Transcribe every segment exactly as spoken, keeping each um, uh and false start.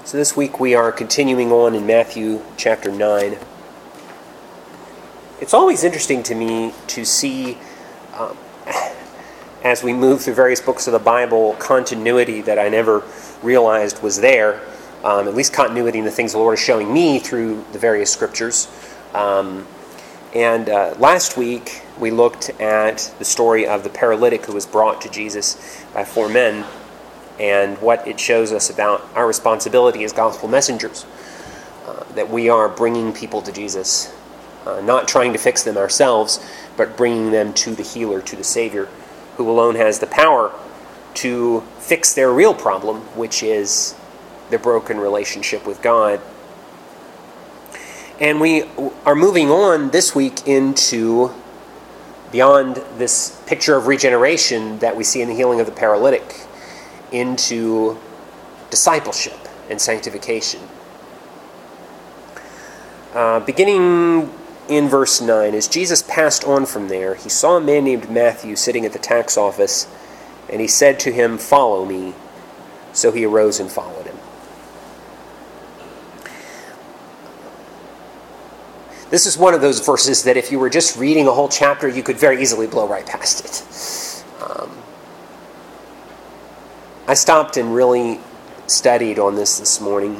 So this week we are continuing on in Matthew chapter nine. It's always interesting to me to see, um, as we move through various books of the Bible, continuity that I never realized was there, um, at least continuity in the things the Lord is showing me through the various scriptures. Um, and uh, last week we looked at the story of the paralytic who was brought to Jesus by four men, and what it shows us about our responsibility as gospel messengers, uh, that we are bringing people to Jesus, uh, not trying to fix them ourselves, but bringing them to the healer, to the Savior, who alone has the power to fix their real problem, which is their broken relationship with God. And we are moving on this week into beyond this picture of regeneration that we see in the healing of the paralytic, into discipleship and sanctification. Uh, beginning in verse nine, as Jesus passed on from there, he saw a man named Matthew sitting at the tax office, and he said to him, "Follow me." So he arose and followed him. This is one of those verses that if you were just reading a whole chapter, you could very easily blow right past it. Um, I stopped and really studied on this this morning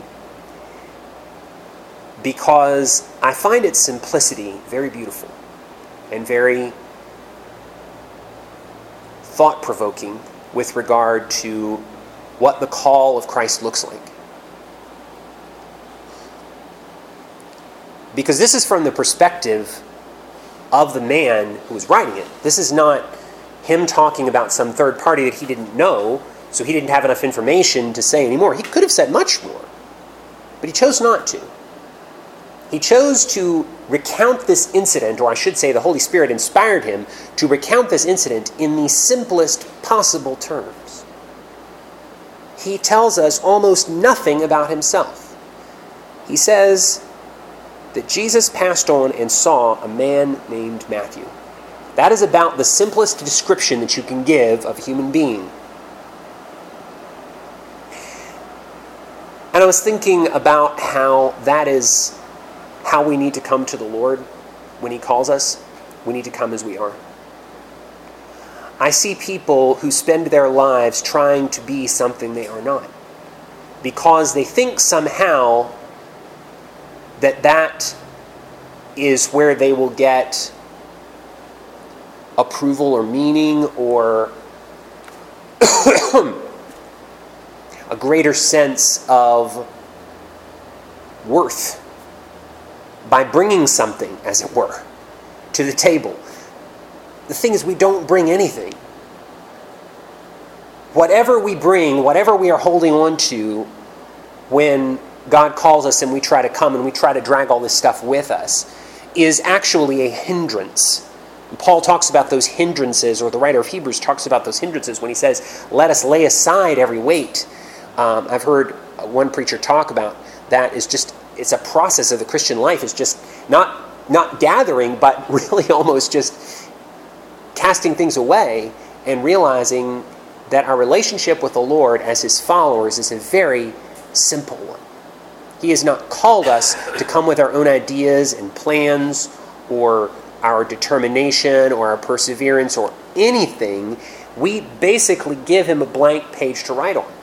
because I find its simplicity very beautiful and very thought-provoking with regard to what the call of Christ looks like. Because this is from the perspective of the man who was writing it. This is not him talking about some third party that he didn't know, so he didn't have enough information to say anymore. He could have said much more, but he chose not to. He chose to recount this incident, or I should say the Holy Spirit inspired him to recount this incident in the simplest possible terms. He tells us almost nothing about himself. He says that Jesus passed on and saw a man named Matthew. That is about the simplest description that you can give of a human being. And I was thinking about how that is how we need to come to the Lord when He calls us. We need to come as we are. I see people who spend their lives trying to be something they are not, because they think somehow that that is where they will get approval or meaning or a greater sense of worth by bringing something, as it were, to the table. The thing is, we don't bring anything. Whatever we bring, whatever we are holding on to when God calls us and we try to come and we try to drag all this stuff with us, is actually a hindrance. And Paul talks about those hindrances, or the writer of Hebrews talks about those hindrances when he says, let us lay aside every weight. Um, I've heard one preacher talk about that is just, it's a process of the Christian life. It's just not, not gathering, but really almost just casting things away and realizing that our relationship with the Lord as His followers is a very simple one. He has not called us to come with our own ideas and plans or our determination or our perseverance or anything. We basically give Him a blank page to write on.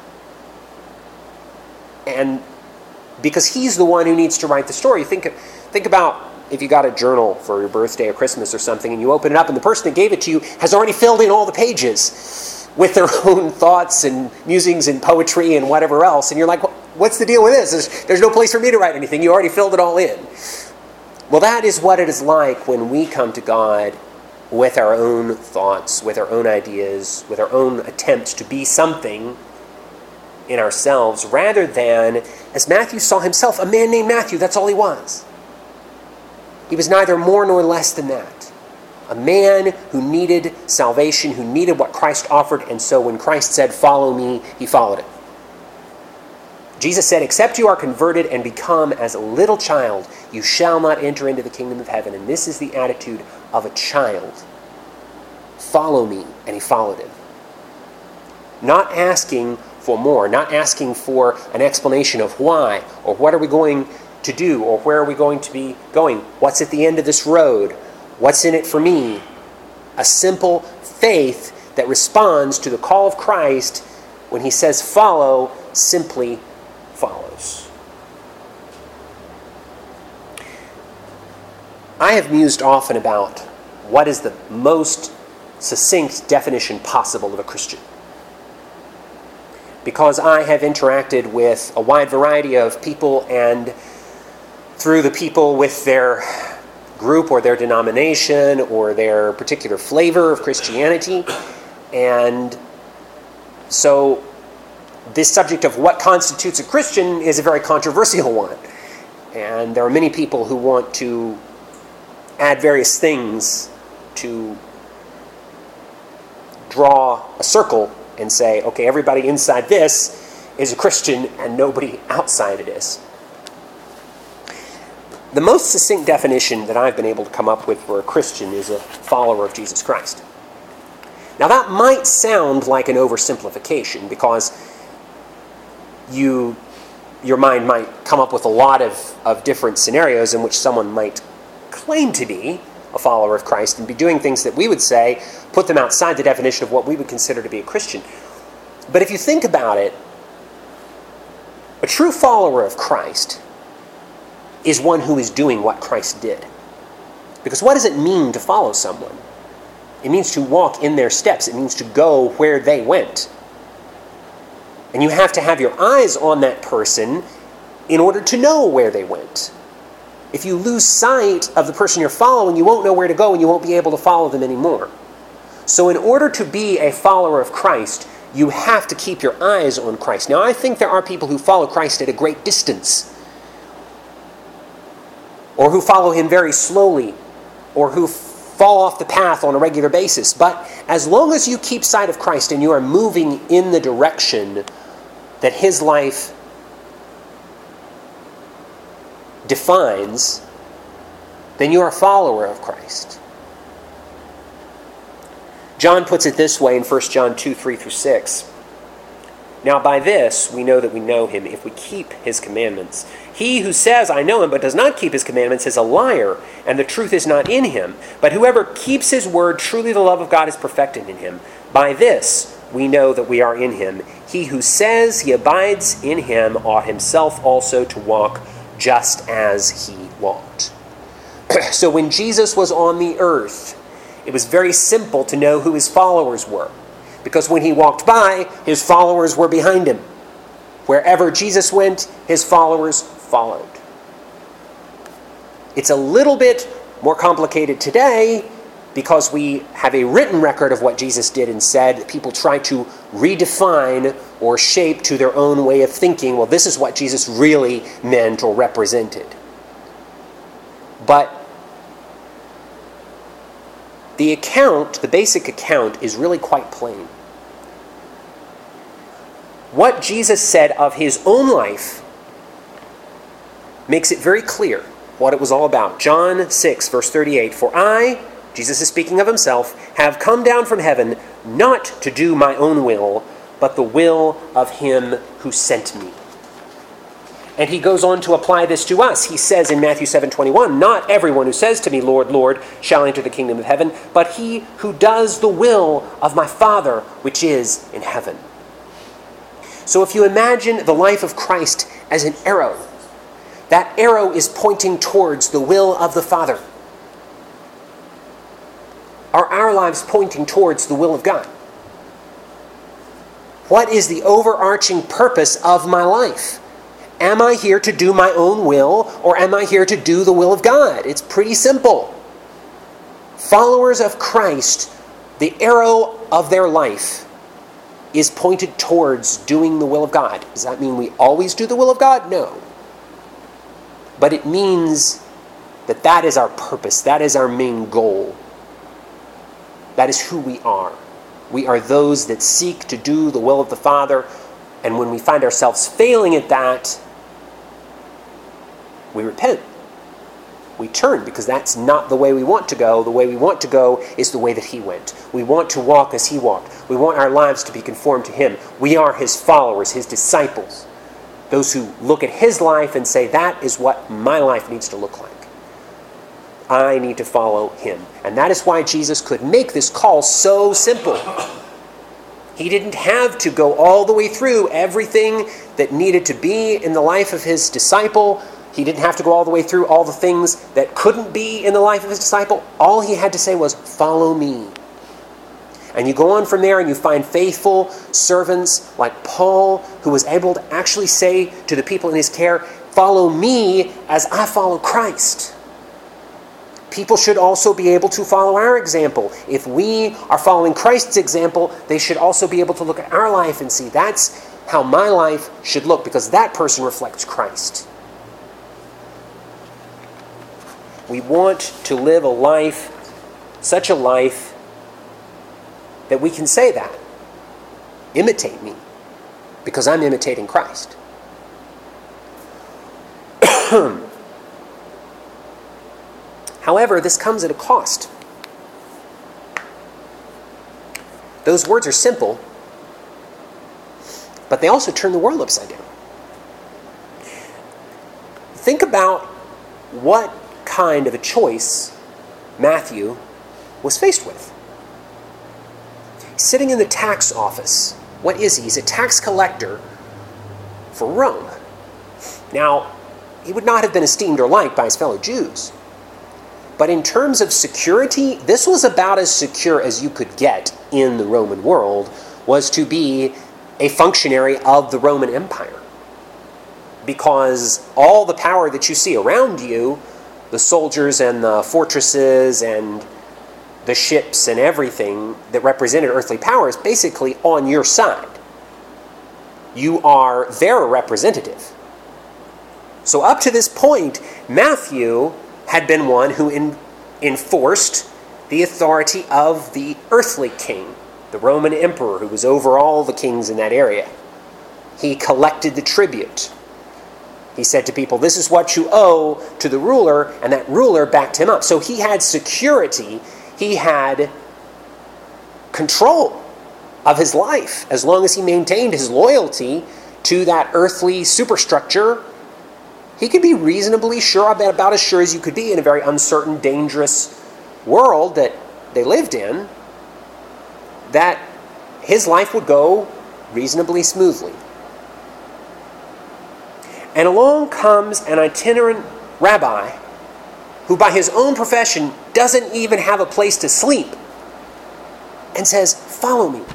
And because He's the one who needs to write the story. Think, think about if you got a journal for your birthday or Christmas or something, and you open it up and the person that gave it to you has already filled in all the pages with their own thoughts and musings and poetry and whatever else. And you're like, what's the deal with this? There's, there's no place for me to write anything. You already filled it all in. Well, that is what it is like when we come to God with our own thoughts, with our own ideas, with our own attempts to be something in ourselves, rather than, as Matthew saw himself, a man named Matthew. That's all he was. He was neither more nor less than that. A man who needed salvation, who needed what Christ offered, and so when Christ said, "Follow me," he followed it. Jesus said, "Except you are converted and become as a little child, you shall not enter into the kingdom of heaven." And this is the attitude of a child. Follow me. And he followed him. Not asking for more, not asking for an explanation of why, or what are we going to do, or where are we going to be going, what's at the end of this road, what's in it for me. A simple faith that responds to the call of Christ when he says follow, simply follows. I have mused often about what is the most succinct definition possible of a Christian, because I have interacted with a wide variety of people, and through the people with their group or their denomination or their particular flavor of Christianity. And so this subject of what constitutes a Christian is a very controversial one. And there are many people who want to add various things to draw a circle and say, okay, everybody inside this is a Christian and nobody outside it is. The most succinct definition that I've been able to come up with for a Christian is a follower of Jesus Christ. Now that might sound like an oversimplification, because you, your mind might come up with a lot of, of different scenarios in which someone might claim to be a follower of Christ and be doing things that we would say put them outside the definition of what we would consider to be a Christian. But if you think about it, a true follower of Christ is one who is doing what Christ did. Because what does it mean to follow someone? It means to walk in their steps. It means to go where they went. And you have to have your eyes on that person in order to know where they went. If you lose sight of the person you're following, you won't know where to go and you won't be able to follow them anymore. So in order to be a follower of Christ, you have to keep your eyes on Christ. Now, I think there are people who follow Christ at a great distance, or who follow him very slowly, or who fall off the path on a regular basis. But as long as you keep sight of Christ and you are moving in the direction that his life defines, then you are a follower of Christ. John puts it this way in First John two, three through six. Now by this we know that we know him, if we keep his commandments. He who says, I know him, but does not keep his commandments is a liar, and the truth is not in him. But whoever keeps his word, truly the love of God is perfected in him. By this we know that we are in him. He who says he abides in him ought himself also to walk just as he walked. So when Jesus was on the earth, it was very simple to know who his followers were, because when he walked by, his followers were behind him. Wherever Jesus went, his followers followed. It's a little bit more complicated today because we have a written record of what Jesus did and said. People try to redefine or shape to their own way of thinking, well, this is what Jesus really meant or represented. But the account, the basic account, is really quite plain. What Jesus said of his own life makes it very clear what it was all about. John six, verse thirty-eight, For I, Jesus is speaking of himself, have come down from heaven not to do my own will, but the will of him who sent me. And he goes on to apply this to us. He says in Matthew seven twenty-one, Not everyone who says to me, Lord, Lord, shall enter the kingdom of heaven, but he who does the will of my Father which is in heaven. So if you imagine the life of Christ as an arrow, that arrow is pointing towards the will of the Father. Are our lives pointing towards the will of God? What is the overarching purpose of my life? Am I here to do my own will, or am I here to do the will of God? It's pretty simple. Followers of Christ, the arrow of their life is pointed towards doing the will of God. Does that mean we always do the will of God? No. But it means that that is our purpose. That is our main goal. That is who we are. We are those that seek to do the will of the Father. And when we find ourselves failing at that, we repent. we turn, because that's not the way we want to go. The way we want to go is the way that he went. We want to walk as he walked. We want our lives to be conformed to him. We are his followers, his disciples. Those who look at his life and say, that is what my life needs to look like. I need to follow him. And that is why Jesus could make this call so simple. He didn't have to go all the way through everything that needed to be in the life of his disciple. He didn't have to go all the way through all the things that couldn't be in the life of his disciple. All he had to say was, follow me. And you go on from there and you find faithful servants like Paul, who was able to actually say to the people in his care, follow me as I follow Christ. People should also be able to follow our example. If we are following Christ's example, they should also be able to look at our life and see, that's how my life should look, because that person reflects Christ. We want to live a life, such a life, that we can say that. Imitate me, because I'm imitating Christ. However, this comes at a cost. Those words are simple, but they also turn the world upside down. Think about what kind of a choice Matthew was faced with. Sitting in the tax office. What is he? He's a tax collector for Rome. Now, he would not have been esteemed or liked by his fellow Jews. But in terms of security, this was about as secure as you could get in the Roman world, was to be a functionary of the Roman Empire. Because all the power that you see around you, the soldiers and the fortresses and the ships and everything that represented earthly power, is basically on your side. You are their representative. So up to this point, Matthew had been one who in, enforced the authority of the earthly king, the Roman emperor, who was over all the kings in that area. He collected the tribute. He said to people, this is what you owe to the ruler, and that ruler backed him up. So he had security, he had control of his life, as long as he maintained his loyalty to that earthly superstructure. He could be reasonably sure, about as sure as you could be in a very uncertain, dangerous world that they lived in, that his life would go reasonably smoothly. And along comes an itinerant rabbi who by his own profession doesn't even have a place to sleep and says, follow me.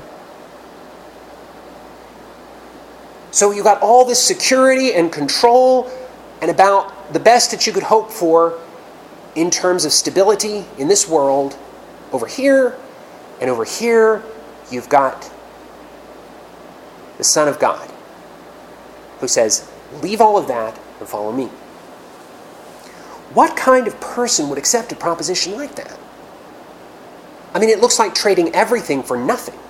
So you got all this security and control and about the best that you could hope for in terms of stability in this world. Over here and over here, you've got the Son of God who says, leave all of that and follow me. What kind of person would accept a proposition like that? I mean, it looks like trading everything for nothing.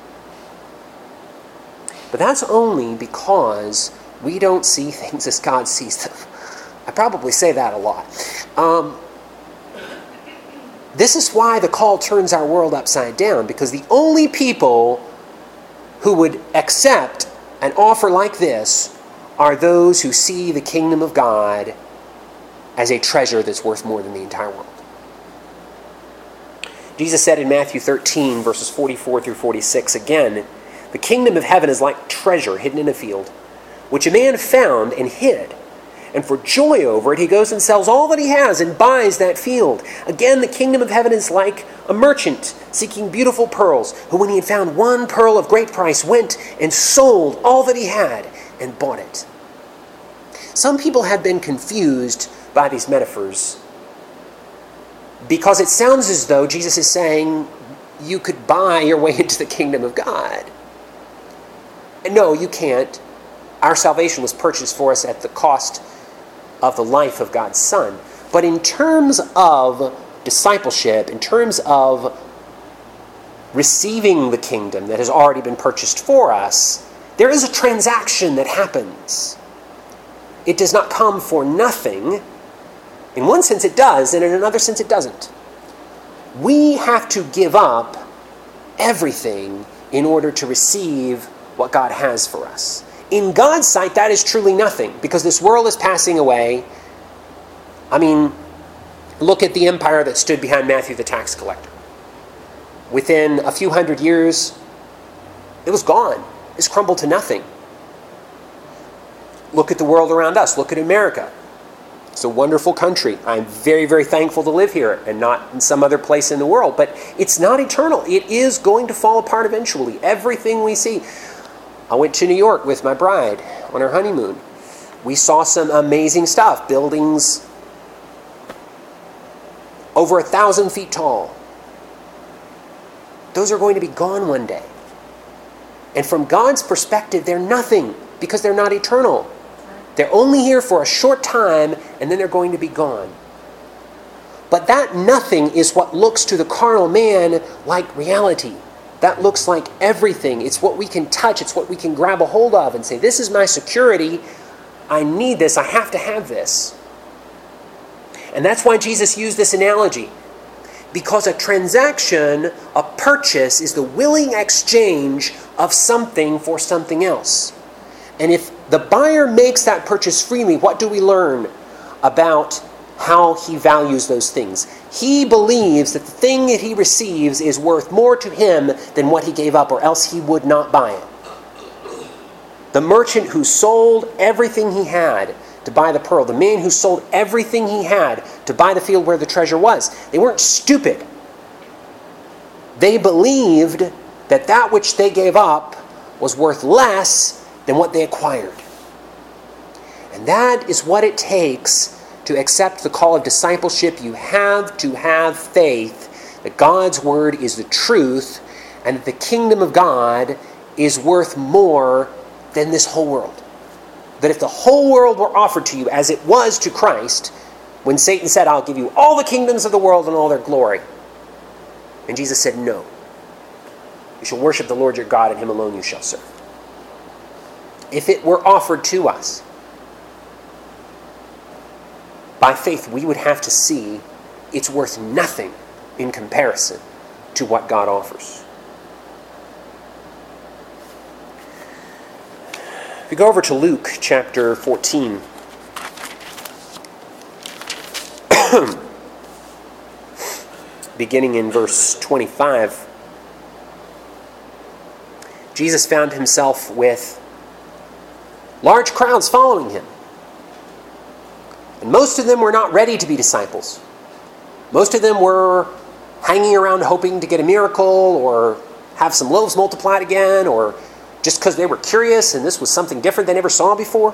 But that's only because we don't see things as God sees them. I probably say that a lot. Um, this is why the call turns our world upside down, because the only people who would accept an offer like this are those who see the kingdom of God as a treasure that's worth more than the entire world. Jesus said in Matthew thirteen, verses forty-four through forty-six, again, the kingdom of heaven is like treasure hidden in a field, which a man found and hid. And for joy over it, he goes and sells all that he has and buys that field. Again, the kingdom of heaven is like a merchant seeking beautiful pearls, who when he had found one pearl of great price, went and sold all that he had and bought it. Some people have been confused by these metaphors because it sounds as though Jesus is saying you could buy your way into the kingdom of God. And no, you can't. Our salvation was purchased for us at the cost of the life of God's Son. But in terms of discipleship, in terms of receiving the kingdom that has already been purchased for us, there is a transaction that happens. It does not come for nothing. In one sense it does, and in another sense it doesn't. We have to give up everything in order to receive what God has for us. In God's sight, that is truly nothing, because this world is passing away. I mean, look at the empire that stood behind Matthew the tax collector. Within a few hundred years, it was gone. It's crumbled to nothing. Look at the world around us. Look at America. It's a wonderful country. I'm very, very thankful to live here and not in some other place in the world. But it's not eternal. It is going to fall apart eventually. Everything we see. I went to New York with my bride on our honeymoon. We saw some amazing stuff. Buildings over a thousand feet tall. Those are going to be gone one day. And from God's perspective, they're nothing because they're not eternal. They're only here for a short time, and then they're going to be gone. But that nothing is what looks to the carnal man like reality. That looks like everything. It's what we can touch. It's what we can grab a hold of and say, this is my security. I need this. I have to have this. And that's why Jesus used this analogy. Because a transaction, a purchase, is the willing exchange of something for something else. And if the buyer makes that purchase freely, what do we learn about how he values those things? He believes that the thing that he receives is worth more to him than what he gave up, or else he would not buy it. The merchant who sold everything he had to buy the pearl, the man who sold everything he had to buy the field where the treasure was, they weren't stupid. They believed that that which they gave up was worth less than what they acquired. And that is what it takes to accept the call of discipleship. You have to have faith that God's word is the truth and that the kingdom of God is worth more than this whole world. That if the whole world were offered to you as it was to Christ, when Satan said, I'll give you all the kingdoms of the world and all their glory. And Jesus said, no. You shall worship the Lord your God, and him alone you shall serve. If it were offered to us, by faith we would have to see it's worth nothing in comparison to what God offers. If we go over to Luke chapter fourteen, beginning in verse twenty-five, Jesus found himself with large crowds following him. And most of them were not ready to be disciples. Most of them were hanging around hoping to get a miracle or have some loaves multiplied again, or just because they were curious and this was something different they never saw before.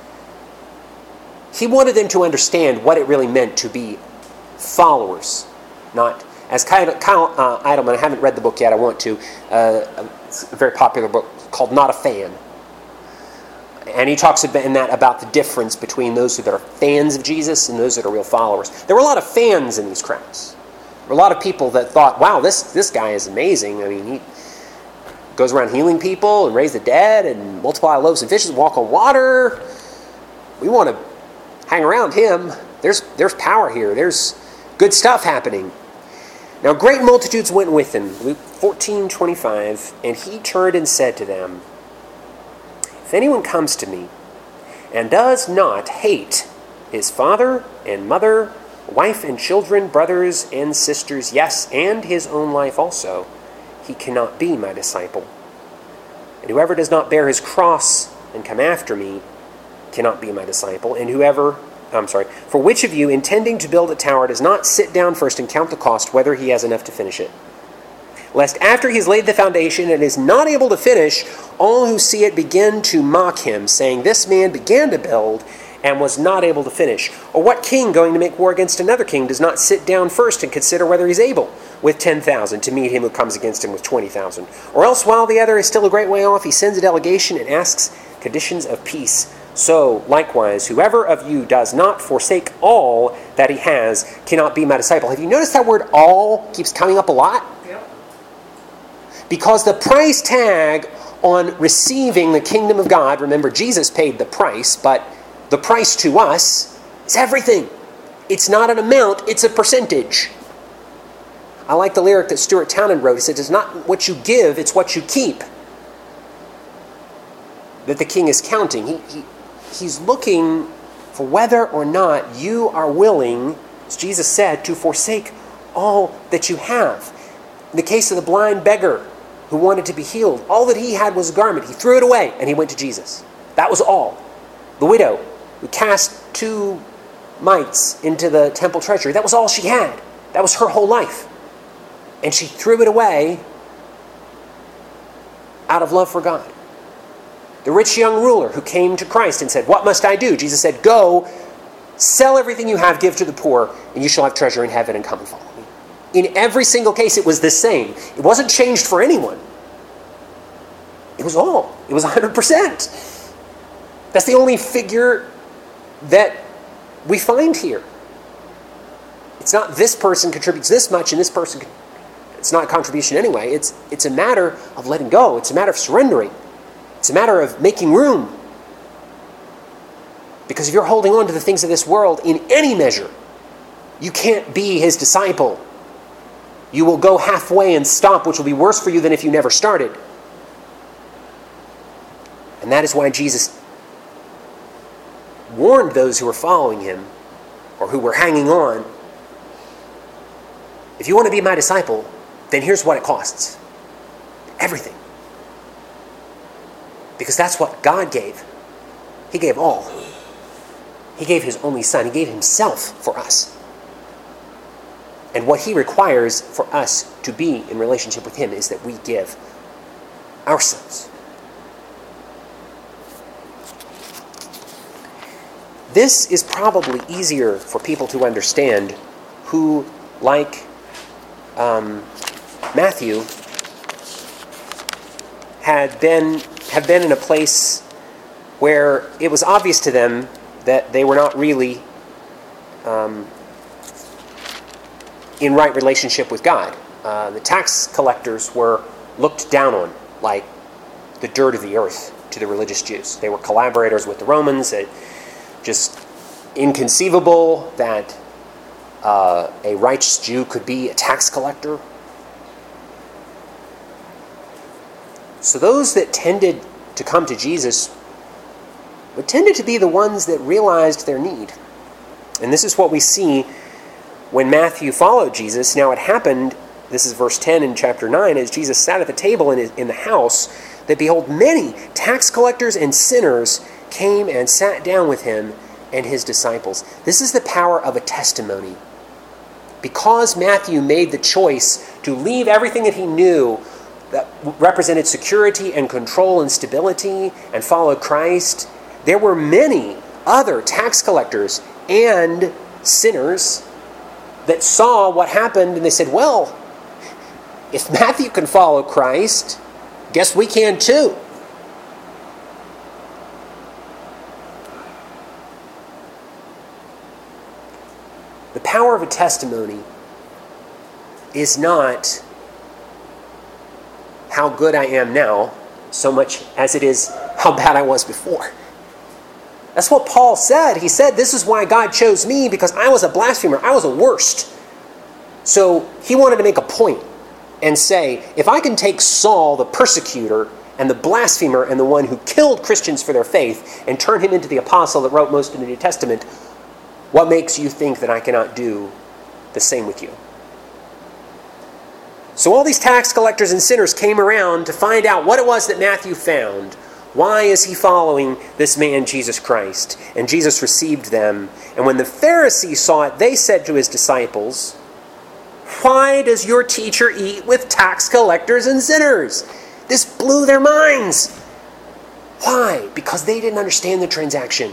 He wanted them to understand what it really meant to be followers, not, as Kyle, Kyle uh, Idleman, I haven't read the book yet, I want to, uh, it's a very popular book called Not a Fan. And he talks in that about the difference between those that are fans of Jesus and those that are real followers. There were a lot of fans in these crowds. There were a lot of people that thought, wow, this, this guy is amazing. I mean, he goes around healing people and raise the dead and multiply loaves and fishes and walk on water. We want to hang around him. There's, there's power here. There's good stuff happening. Now great multitudes went with him. Luke fourteen twenty-five, and he turned and said to them, if anyone comes to me and does not hate his father and mother, wife and children, brothers and sisters, yes, and his own life also, he cannot be my disciple. And whoever does not bear his cross and come after me cannot be my disciple. And whoever, I'm sorry, for which of you, intending to build a tower, does not sit down first and count the cost, whether he has enough to finish it? Lest after he has laid the foundation and is not able to finish, all who see it begin to mock him, saying, this man began to build and was not able to finish. Or what king going to make war against another king does not sit down first and consider whether he's able with ten thousand to meet him who comes against him with twenty thousand? Or else while the other is still a great way off, he sends a delegation and asks conditions of peace. So, likewise, whoever of you does not forsake all that he has cannot be my disciple. Have you noticed that word all keeps coming up a lot? Yep. Because the price tag on receiving the kingdom of God, remember Jesus paid the price, but the price to us is everything. It's not an amount, it's a percentage. I like the lyric that Stuart Townend wrote. He said, it's not what you give, it's what you keep that the king is counting. He, he, he's looking for whether or not you are willing, as Jesus said, to forsake all that you have. In the case of the blind beggar who wanted to be healed, all that he had was a garment. He threw it away and he went to Jesus. That was all. The widow who cast two mites into the temple treasury, that was all she had. That was her whole life. And she threw it away out of love for God. The rich young ruler who came to Christ and said, what must I do? Jesus said, go, sell everything you have, give to the poor, and you shall have treasure in heaven, and come and follow me. In every single case, it was the same. It wasn't changed for anyone. It was all. It was one hundred percent. That's the only figure that we find here. It's not this person contributes this much and this person, it's not a contribution anyway. It's, it's a matter of letting go. It's a matter of surrendering. It's a matter of making room. Because if you're holding on to the things of this world in any measure, you can't be his disciple. You will go halfway and stop, which will be worse for you than if you never started. And that is why Jesus warned those who were following him, or who were hanging on, if you want to be my disciple, then here's what it costs. Everything. Because that's what God gave. He gave all. He gave his only son. He gave himself for us. And what he requires for us to be in relationship with him is that we give ourselves. This is probably easier for people to understand who, like um, Matthew, had been have been in a place where it was obvious to them that they were not really um, in right relationship with God. Uh, the tax collectors were looked down on like the dirt of the earth to the religious Jews. They were collaborators with the Romans. It, just inconceivable that uh, a righteous Jew could be a tax collector. So those that tended to come to Jesus would tended to be the ones that realized their need. And this is what we see when Matthew followed Jesus. Now it happened, this is verse ten in chapter nine, as Jesus sat at the table in, his, in the house, that behold, many tax collectors and sinners came and sat down with him and his disciples. This is the power of a testimony. Because Matthew made the choice to leave everything that he knew that represented security and control and stability and follow Christ, there were many other tax collectors and sinners that saw what happened and they said, well, if Matthew can follow Christ, guess we can too. The power of a testimony is not how good I am now so much as it is how bad I was before. That's what Paul said. He said, this is why God chose me, because I was a blasphemer. I was a worst. So he wanted to make a point and say, if I can take Saul, the persecutor, and the blasphemer, and the one who killed Christians for their faith, and turn him into the apostle that wrote most of the New Testament, what makes you think that I cannot do the same with you? So all these tax collectors and sinners came around to find out what it was that Matthew found. Why is he following this man, Jesus Christ? And Jesus received them. And when the Pharisees saw it, they said to his disciples, why does your teacher eat with tax collectors and sinners? This blew their minds. Why? Because they didn't understand the transaction.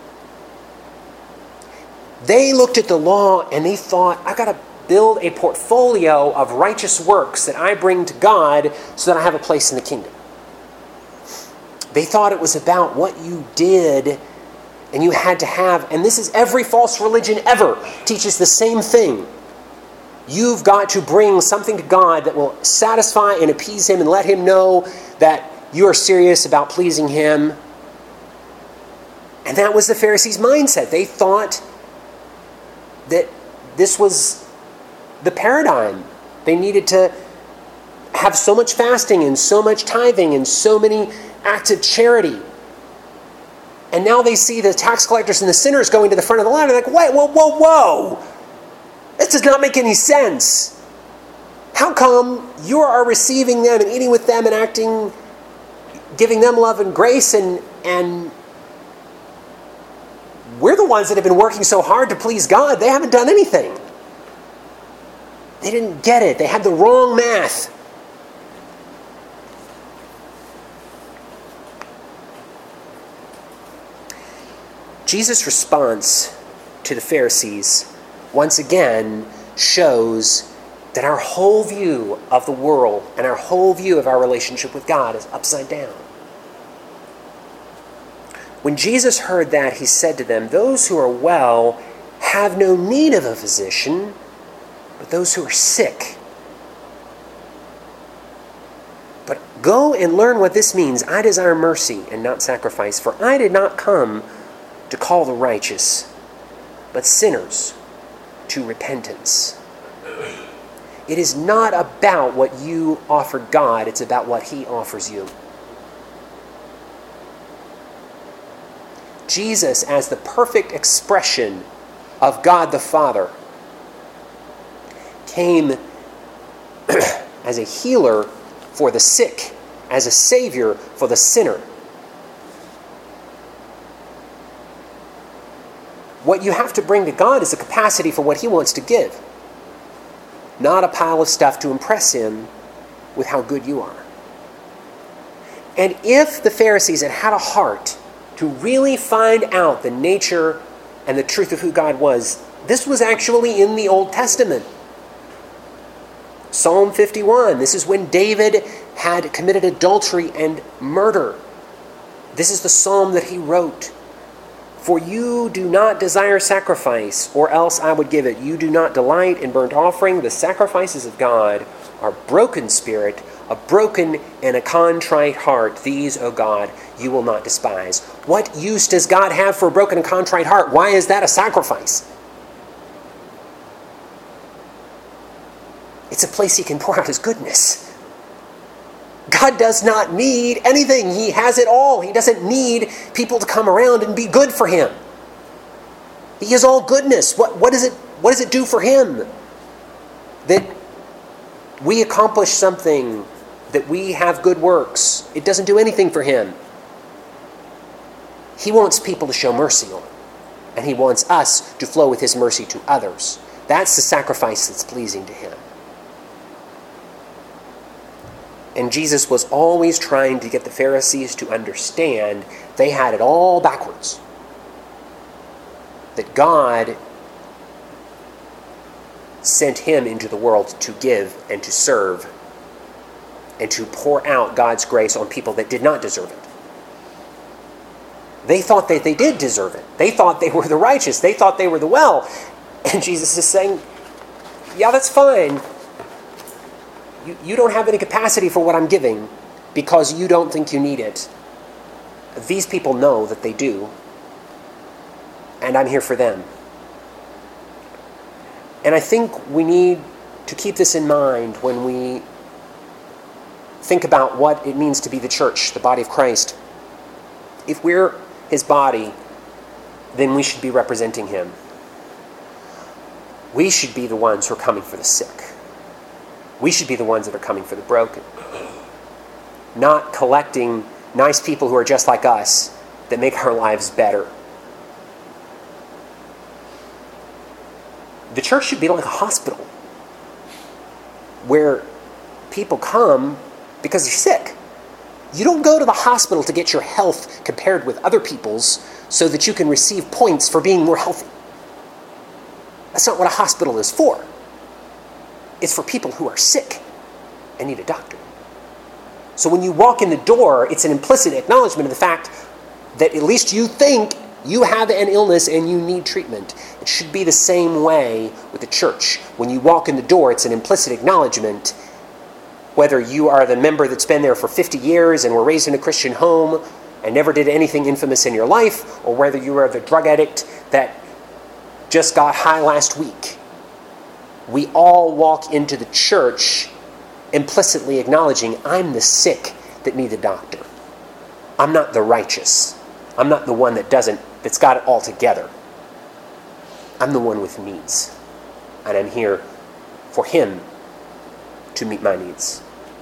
They looked at the law and they thought, I've got to build a portfolio of righteous works that I bring to God so that I have a place in the kingdom. They thought it was about what you did and you had to have, and this is every false religion ever teaches the same thing. You've got to bring something to God that will satisfy and appease him and let him know that you are serious about pleasing him. And that was the Pharisees' mindset. They thought that this was the paradigm. They needed to have so much fasting and so much tithing and so many acts of charity. And now they see the tax collectors and the sinners going to the front of the line. They're like, wait, whoa, whoa, whoa. This does not make any sense. How come you are receiving them and eating with them and acting, giving them love and grace, and, and we're the ones that have been working so hard to please God? They haven't done anything. They didn't get it. They had the wrong math. Jesus' response to the Pharisees once again shows that our whole view of the world and our whole view of our relationship with God is upside down. When Jesus heard that, he said to them, "Those who are well have no need of a physician, but those who are sick. But go and learn what this means. I desire mercy and not sacrifice, for I did not come to call the righteous, but sinners to repentance." It is not about what you offer God, it's about what he offers you. Jesus, as the perfect expression of God the Father, came as a healer for the sick, as a savior for the sinner. What you have to bring to God is a capacity for what he wants to give, not a pile of stuff to impress him with how good you are. And if the Pharisees had had a heart to really find out the nature and the truth of who God was, this was actually in the Old Testament. Psalm fifty-one, this is when David had committed adultery and murder. This is the psalm that he wrote. "For you do not desire sacrifice, or else I would give it. You do not delight in burnt offering. The sacrifices of God are broken spirit, a broken and a contrite heart. These, O God, you will not despise." What use does God have for a broken and contrite heart? Why is that a sacrifice? It's a place he can pour out his goodness. God does not need anything. He has it all. He doesn't need people to come around and be good for him. He is all goodness. What, what, is it, what does it do for him that we accomplish something, that we have good works? It doesn't do anything for him. He wants people to show mercy on him, and he wants us to flow with his mercy to others. That's the sacrifice that's pleasing to him. And Jesus was always trying to get the Pharisees to understand they had it all backwards. That God sent him into the world to give and to serve and to pour out God's grace on people that did not deserve it. They thought that they did deserve it. They thought they were the righteous. They thought they were the well. And Jesus is saying, yeah, that's fine. You, you don't have any capacity for what I'm giving because you don't think you need it. These people know that they do. And I'm here for them. And I think we need to keep this in mind when we think about what it means to be the church, the body of Christ. If we're his body, then we should be representing him. We should be the ones who are coming for the sick. We should be the ones that are coming for the broken. Not collecting nice people who are just like us that make our lives better. The church should be like a hospital where people come because they're sick. You don't go to the hospital to get your health compared with other people's so that you can receive points for being more healthy. That's not what a hospital is for. It's for people who are sick and need a doctor. So when you walk in the door, it's an implicit acknowledgement of the fact that at least you think you have an illness and you need treatment. It should be the same way with the church. When you walk in the door, it's an implicit acknowledgement, whether you are the member that's been there for fifty years and were raised in a Christian home and never did anything infamous in your life, or whether you are the drug addict that just got high last week. We all walk into the church implicitly acknowledging, I'm the sick that need a doctor. I'm not the righteous. I'm not the one that doesn't, that's got it all together. I'm the one with needs. And I'm here for him to meet my needs.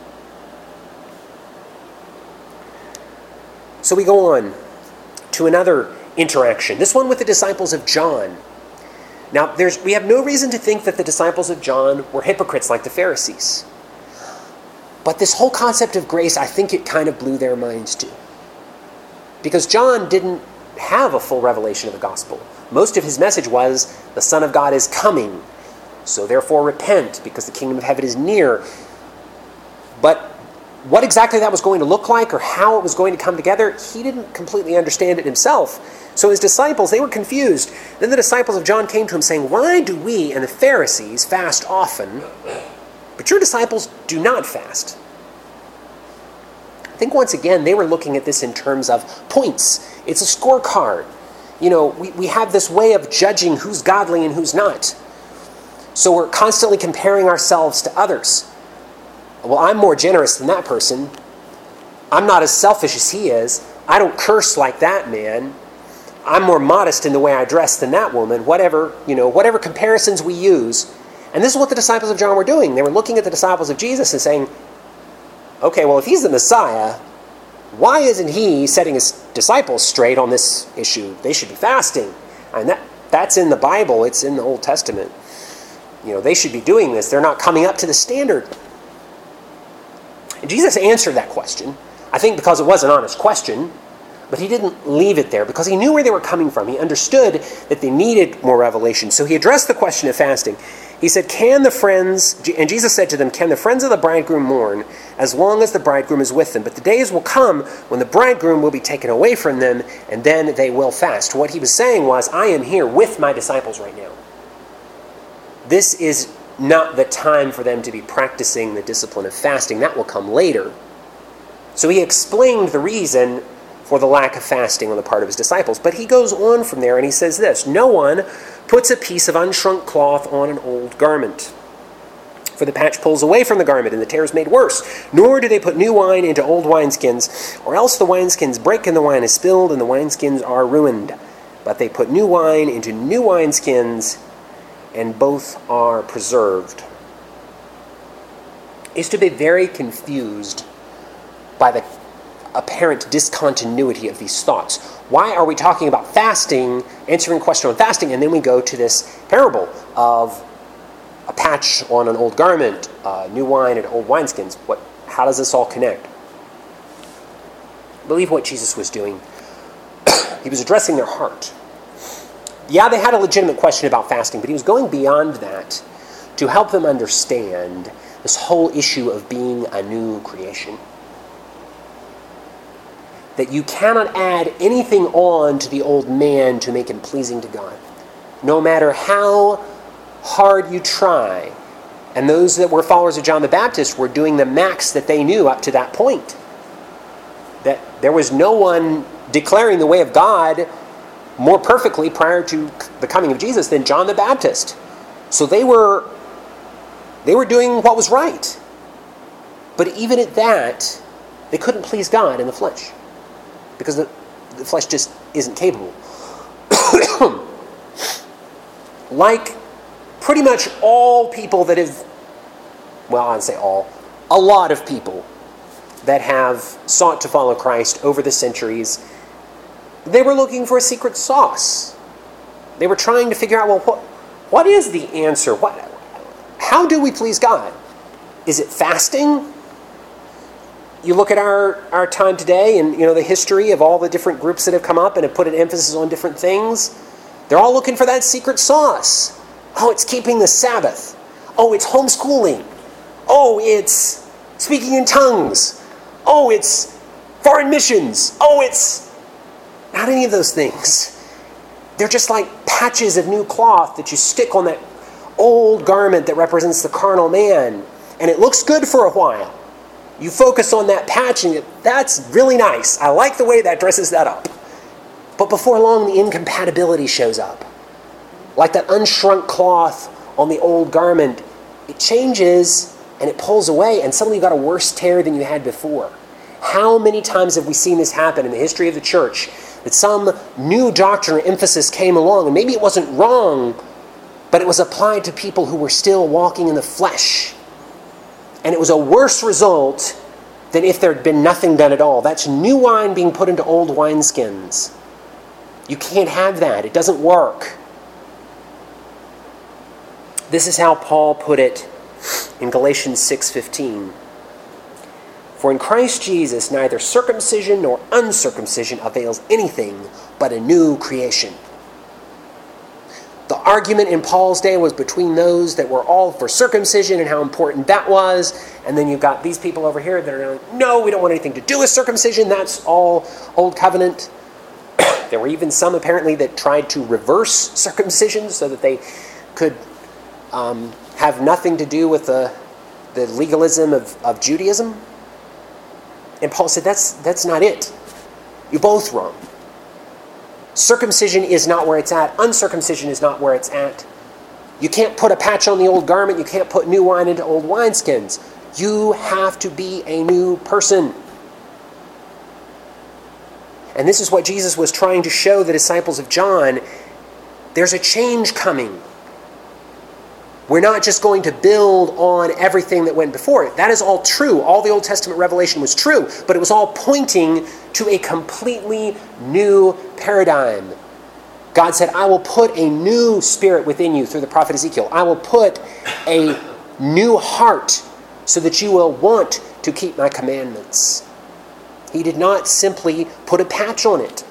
So we go on to another interaction, this one with the disciples of John. Now, there's, we have no reason to think that the disciples of John were hypocrites like the Pharisees. But this whole concept of grace, I think it kind of blew their minds too. Because John didn't have a full revelation of the gospel. Most of his message was, the Son of God is coming, so therefore repent, because the kingdom of heaven is near. But what exactly that was going to look like, or how it was going to come together, he didn't completely understand it himself. So his disciples, they were confused. Then the disciples of John came to him saying, why do we and the Pharisees fast often, but your disciples do not fast? I think once again, they were looking at this in terms of points. It's a scorecard. You know, we, we have this way of judging who's godly and who's not. So we're constantly comparing ourselves to others. Well, I'm more generous than that person. I'm not as selfish as he is. I don't curse like that man. I'm more modest in the way I dress than that woman. Whatever, you know, whatever comparisons we use. And this is what the disciples of John were doing. They were looking at the disciples of Jesus and saying, okay, well, if he's the Messiah, why isn't he setting his disciples straight on this issue? They should be fasting. And that, that's in the Bible. It's in the Old Testament. You know, they should be doing this. They're not coming up to the standard. And Jesus answered that question, I think because it was an honest question, but he didn't leave it there because he knew where they were coming from. He understood that they needed more revelation. So he addressed the question of fasting. He said, can the friends, and Jesus said to them, can the friends of the bridegroom mourn as long as the bridegroom is with them? But the days will come when the bridegroom will be taken away from them, and then they will fast. What he was saying was, I am here with my disciples right now. This is not the time for them to be practicing the discipline of fasting. That will come later. So he explained the reason for the lack of fasting on the part of his disciples. But he goes on from there and he says this, no one puts a piece of unshrunk cloth on an old garment, for the patch pulls away from the garment and the tear is made worse. Nor do they put new wine into old wineskins, or else the wineskins break and the wine is spilled and the wineskins are ruined. But they put new wine into new wineskins, and both are preserved. Is to be very confused by the apparent discontinuity of these thoughts. Why are we talking about fasting, answering a question on fasting, and then we go to this parable of a patch on an old garment, uh, new wine and old wineskins? What? How does this all connect? I believe what Jesus was doing, he was addressing their heart. Yeah, they had a legitimate question about fasting, but he was going beyond that to help them understand this whole issue of being a new creation. That you cannot add anything on to the old man to make him pleasing to God. No matter how hard you try. And those that were followers of John the Baptist were doing the max that they knew up to that point. That there was no one declaring the way of God more perfectly prior to the coming of Jesus than John the Baptist. So they were they were doing what was right. But even at that, they couldn't please God in the flesh. Because the, the flesh just isn't capable. Like pretty much all people that have, well, I'd say all, a lot of people that have sought to follow Christ over the centuries, they were looking for a secret sauce. They were trying to figure out, well, what, what is the answer? What, how do we please God? Is it fasting? You look at our, our time today and, you know, the history of all the different groups that have come up and have put an emphasis on different things. They're all looking for that secret sauce. Oh, it's keeping the Sabbath. Oh, it's homeschooling. Oh, it's speaking in tongues. Oh, it's foreign missions. Oh, it's not any of those things. They're just like patches of new cloth that you stick on that old garment that represents the carnal man. And it looks good for a while. You focus on that patch and that's really nice. I like the way that dresses that up. But before long, the incompatibility shows up. Like that unshrunk cloth on the old garment, it changes and it pulls away, and suddenly you've got a worse tear than you had before. How many times have we seen this happen in the history of the church, that some new doctrine or emphasis came along, and maybe it wasn't wrong, but it was applied to people who were still walking in the flesh. And it was a worse result than if there had been nothing done at all. That's new wine being put into old wineskins. You can't have that. It doesn't work. This is how Paul put it in Galatians six fifteen. For in Christ Jesus neither circumcision nor uncircumcision avails anything but a new creation. The argument in Paul's day was between those that were all for circumcision and how important that was, and then you've got these people over here that are like, no, we don't want anything to do with circumcision, that's all Old Covenant. There were even some apparently that tried to reverse circumcision so that they could um, have nothing to do with the, the legalism of, of Judaism. And Paul said, that's, that's not it. You're both wrong. Circumcision is not where it's at. Uncircumcision is not where it's at. You can't put a patch on the old garment. You can't put new wine into old wineskins. You have to be a new person. And this is what Jesus was trying to show the disciples of John. There's a change coming. We're not just going to build on everything that went before it. That is all true. All the Old Testament revelation was true, but it was all pointing to a completely new paradigm. God said, I will put a new spirit within you through the prophet Ezekiel. I will put a new heart so that you will want to keep my commandments. He did not simply put a patch on it.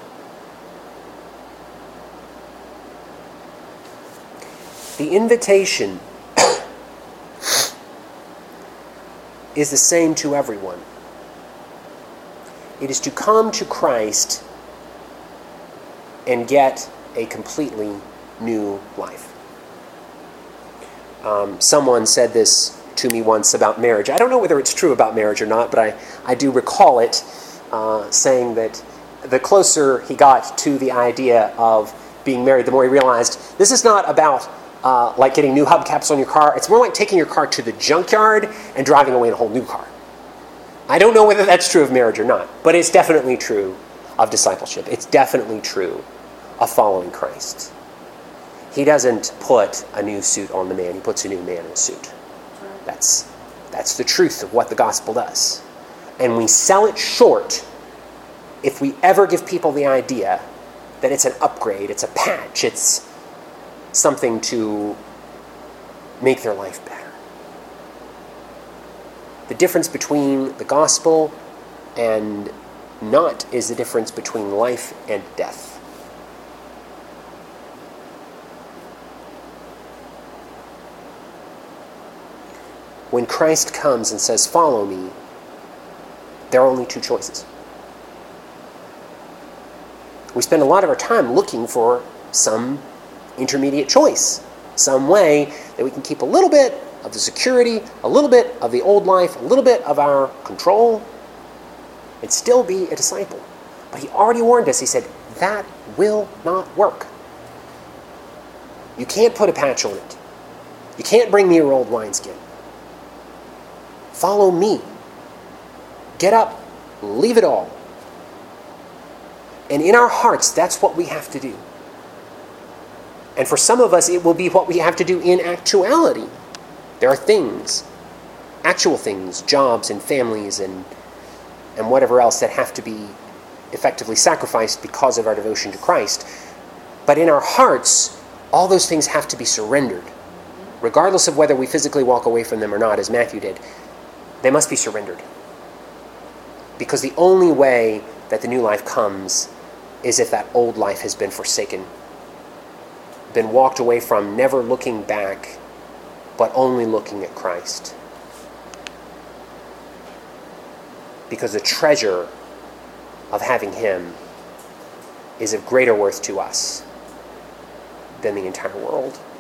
The invitation is the same to everyone. It is to come to Christ and get a completely new life. Um, someone said this to me once about marriage. I don't know whether it's true about marriage or not, but I, I do recall it uh, saying that the closer he got to the idea of being married, the more he realized this is not about Uh, like getting new hubcaps on your car. It's more like taking your car to the junkyard and driving away in a whole new car. I don't know whether that's true of marriage or not, but it's definitely true of discipleship. It's definitely true of following Christ. He doesn't put a new suit on the man. He puts a new man in a suit. That's, that's the truth of what the gospel does. And we sell it short if we ever give people the idea that it's an upgrade, it's a patch, it's something to make their life better. The difference between the gospel and not is the difference between life and death. When Christ comes and says, follow me, there are only two choices. We spend a lot of our time looking for some intermediate choice, some way that we can keep a little bit of the security, a little bit of the old life, a little bit of our control, and still be a disciple. But he already warned us. He said, that will not work. You can't put a patch on it. You can't bring me your old wineskin. Follow me. Get up. Leave it all. And in our hearts, that's what we have to do. And for some of us, it will be what we have to do in actuality. There are things, actual things, jobs and families and, and whatever else that have to be effectively sacrificed because of our devotion to Christ. But in our hearts, all those things have to be surrendered. Regardless of whether we physically walk away from them or not, as Matthew did, they must be surrendered. Because the only way that the new life comes is if that old life has been forsaken, been walked away from, never looking back, but only looking at Christ. Because the treasure of having him is of greater worth to us than the entire world.